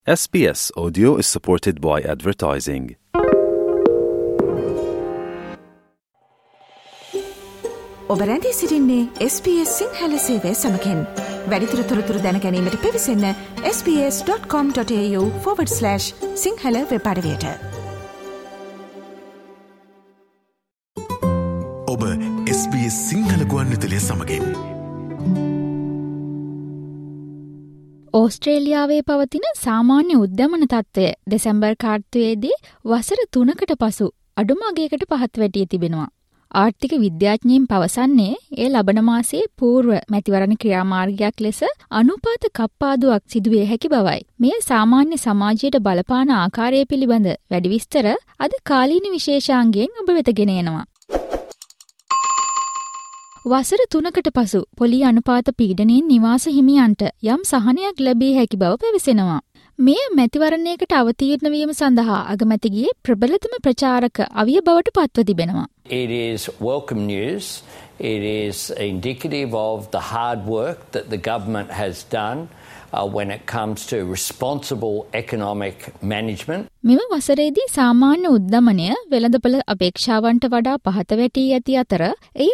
SBS Audio is supported by advertising. ඔබ රැඳී සිටින්නේ SBS සිංහල සේවය සමගින්. වැඩිදුර තොරතුරු දැන ගැනීමට පිවිසන්න sbs.com.au/සිංහල වෙබ් අඩවියට. ඔබ SBS සිංහල ගුවන්විදුලිය සමගින්. ඕස්ට්‍රේලියාවේ පවතින සාමාන්‍ය උද්දමන තත්ත්වය දෙසැම්බර් කාර්තුවේදී වසර 3කට පසු අඩුම අගයකට පහත් වැටී තිබෙනවා. ආර්ථික විද්‍යාඥයින් පවසන්නේ ඒ ලබන මාසයේ පූර්ව මැතිවරණ ක්‍රියාමාර්ගයක් ලෙස අනුපාත කප්පාදුවක් සිදුවිය හැකි බවයි. මේ සාමාන්‍ය සමාජයට බලපාන ආකාරය පිළිබඳ වැඩි විස්තර අද කාලීන විශේෂාංගයෙන් ඔබ වෙත ගෙන එනවා. වසර 3කට පසු පොලි අනුපාත පීඩනයෙන් නිවාස හිමියන්ට යම් සහනයක් ලැබී හැකි බව පැවසෙනවා. මේ මැතිවරණයකට අවතීර්ණ වීම සඳහා අගමැතිගේ ප්‍රබලතම ප්‍රචාරක අවිය බවට පත්ව තිබෙනවා. It is welcome news. It is indicative of the hard work that the government has done when it comes to responsible economic management. මෙම වසරේදී සාමාන්‍ය උද්දමනය වෙළඳපොළ අපේක්ෂාවන්ට වඩා පහත වැටී ඇති අතර එය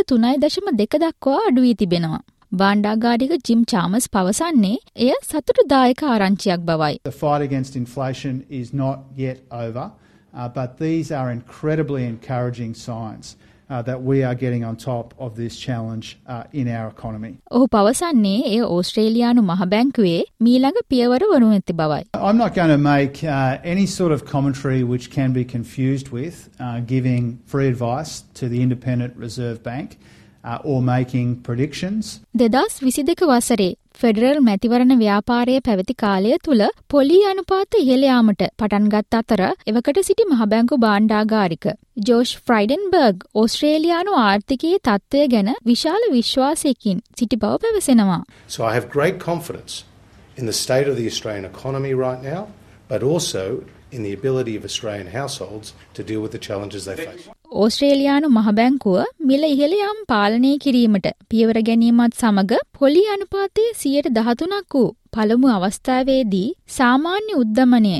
3.2 දක්වා අඩු වී තිබෙනවා. බාණ්ඩාගාරික ජිම් චාමස් පවසන්නේ එය සතුටුදායක ආරංචියක් බවයි. The fight against inflation is not yet over, but these are incredibly encouraging signs that we are getting on top of this challenge in our economy. ඔහු පවසන්නේ එය ඕස්ට්‍රේලියානු මහ බැංකුවේ මීළඟ පියවර වනු ඇති බවයි. I'm not going to make any sort of commentary which can be confused with giving free advice to the Independent Reserve Bank or making predictions. 2022 වසරේ ෆෙඩරල් මැතිවරණ ව්‍යාපාරය පැවති කාලය තුල පොලි අනුපාත ඉහළ යාමට පටන්ගත් අතර එවකට සිටි මහ බැංකු භාණ්ඩාගාරික ජෝෂ් ෆ්‍රයිඩන්බර්ග් ඕස්ට්‍රේලියානු ආර්ථිකයේ තත්ත්වය ගැන විශාල විශ්වාසයකින් සිටි බව පැවසෙනවා. So I have great confidence in the state of the Australian economy right now, but also in the ability of Australian households to deal with the challenges they face. ඕස්ට්‍රේලියානු මහ බැංකුව මිල ඉහළ යාම පාලනය කිරීමට පියවර ගැනීමත් සමග පොලි අනුපාතයේ 13% වූ පළමු අවස්ථාවේදී සාමාන්‍ය උද්දමනය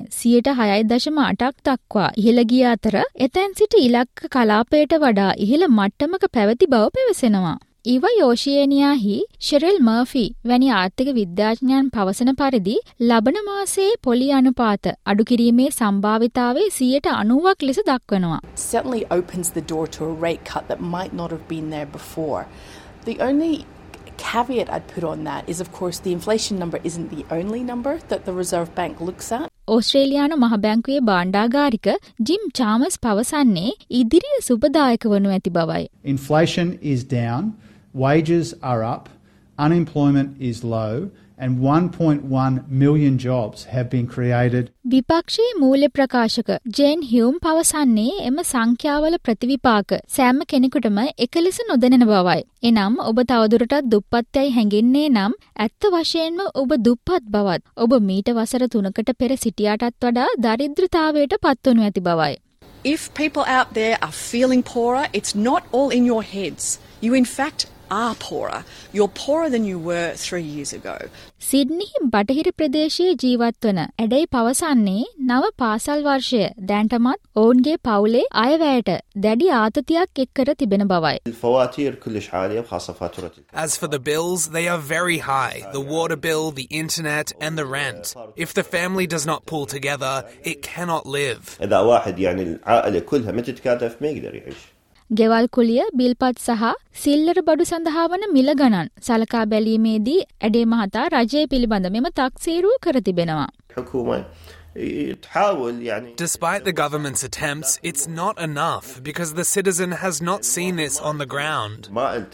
6.8% දක්වා ඉහළ ගිය අතර එතැන් සිට ඉලක්ක කලාපයට වඩා ඉහළ මට්ටමක පැවති බව පැවසෙනවා. ඉව යෝෂියේනියාහි ෂෙරල් මර්ෆි වැනි ආර්ථික විද්‍යාඥයන් පවසන පරිදි ලබන මාසයේ පොලි අනුපාත අඩු කිරීමේ සම්භාවිතාවේ 90% ලෙස දක්වනවා. Certainly opens the door to a rate cut that might not have been there before. The only caveat I'd put on that is, of course, the inflation number isn't the only number that the Reserve Bank looks at. ඕස්ට්‍රේලියානු මහ බැංකුවේ භාණ්ඩාගාරික gym චාමස් පවසන්නේ ඉදිරිය සුබදායක වනු ඇති බවයි. Inflation is down, wages are up, unemployment is low, and 1.1 million jobs have been created. විපක්ෂයේ මූල්‍ය ප්‍රකාශක Jane Hume පවසන්නේ එම සංඛ්‍යාවල ප්‍රතිවිපාක සෑම කෙනෙකුටම එක ලෙස නොදැනෙන බවයි. එනම් ඔබ තවදුරටත් දුප්පත්යයි හැඟෙන්නේ නම් ඇත්ත වශයෙන්ම ඔබ දුප්පත් බවත් ඔබ මීට වසර 3කට පෙර සිටියාටත් වඩා දරිද්‍රතාවයට පත්වනු ඇති බවයි. If people out there are feeling poorer, it's not all in your heads. You in fact are poorer. You're poorer than you were 3 years ago. සිඩ්නිහි බටහිර ප්‍රදේශයේ ජීවත් වන ඇඩයි පවසන්නේ නව පාසල් වර්ෂය දැන්ටමත් ඔවුන්ගේ පවුලේ අයවැයට දැඩි ආතතියක් එක් කර තිබෙන බවයි. As for the bills, they are very high. The water bill, the internet and the rent. If the family does not pull together, it cannot live. ගෙවල් කුලිය බිල්පත් සහ සිල්ලර බඩු සඳහා වන මිල ගණන් සලකා බැලීමේදී ඇඩේ මහතා රජය පිළිබඳ මෙම තක්සේරුව කර තිබෙනවා. Despite the government's attempts, it's not enough because the citizen has not seen this on the ground.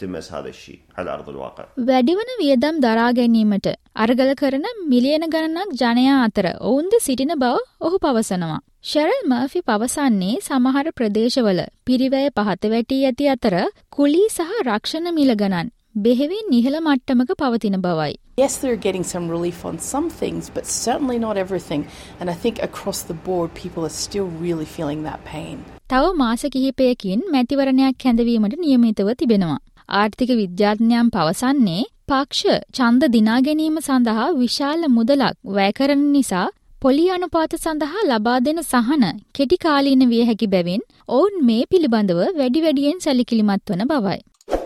වැඩිවන වියදම් දරා ගැනීමට අරගල කරන මිලියන ගණනක් ජනයා අතර ඔවුන්ද සිටින බව ඔහු පවසනවා. ෂෙරල් මර්ෆි පවසන්නේ සමහර ප්‍රදේශවල පිරිවැය පහත වැටී ඇති අතර කුලී සහ රක්ෂණ මිල ගණන් බෙහෙවින් ඉහළ මට්ටමක පවතින බවයි. Yes, they're getting some relief on some things, but certainly not everything. And I think across the board, people are still really feeling that pain. තව මාස කිහිපයකින් මැතිවරණයක් හැඳවීමට නියමිතව තිබෙනවා. ආර්ථික විද්‍යාඥයන් පවසන්නේ පක්ෂ ඡන්ද දිනා ගැනීම සඳහා විශාල මුදලක් වැය කරන නිසා පොලි අනුපාත සඳහා ලබා දෙන සහන කෙටි කාලීන විය හැකි බැවින් ඔවුන් මේ පිළිබඳව වැඩියෙන් සැලකිලිමත් වන බවයි.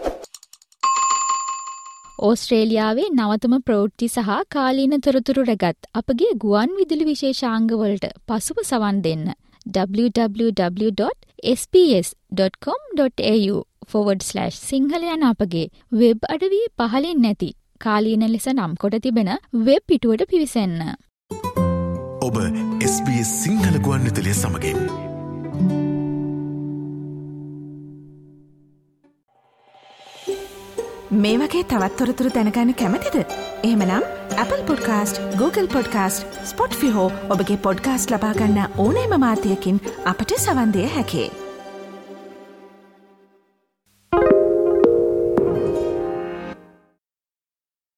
ඕස්ට්‍රේලියාවේ නවතම ප්‍රවෘත්ති සහ කාලීන තොරතුරු රැගත් අපගේ ගුවන් විදුලි විශේෂාංගවලට පසුව සවන් දෙන්න www.sbs.com.au/සිංහල යන අපගේ වෙබ් අඩවියේ පහලින් නැති කාලීන ලෙස නම් කොට තිබෙන වෙබ් පිටුවට පිවිසෙන්න. ඔබ SBS සිංහල ගුවන් විදුලිය සමගින් මේ වගේ තවත් තොරතුරු දැනගන්න කැමතිද? එහෙමනම් Apple Podcast, Google Podcast, Spotify හෝ ඔබගේ පොඩ්කාස්ට් ලබා ගන්න ඕනෑම මාධ්‍යයකින් අපට සවන් දෙන්න හැකියි.